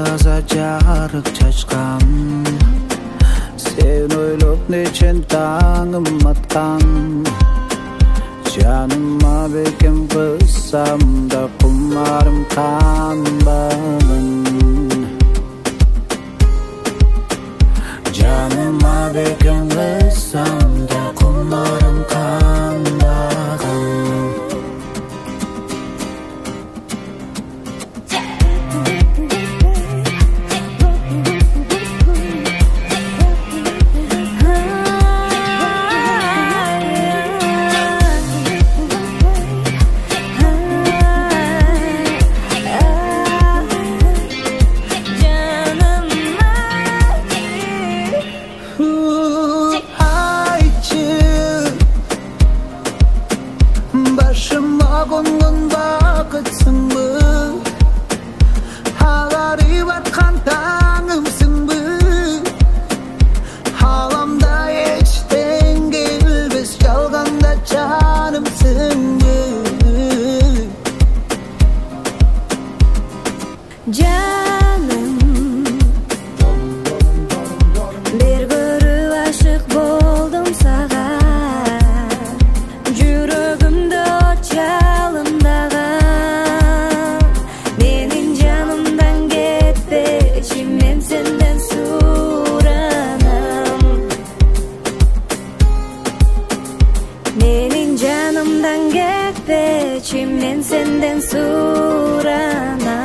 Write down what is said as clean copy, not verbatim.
таза жарык чачкан, сен ойлоп нечен таңым аткан. Жаныма бекем кылсам да кумарым канбаган. Жаныма бекем кылсам да кумарым канбаган. Başıma kongun bakıtsın mı? Ağarıp atkan tağımsın mı? Halamda eçten gelmez, yalganda canımsın mı? Canım, bir görüp aşık boldum sağa. Жүрөгүмдө жалындаган, менин жанымдан кетпечи, мен сенден суранам. Менин жанымдан кетпечи, мен сенден суранам.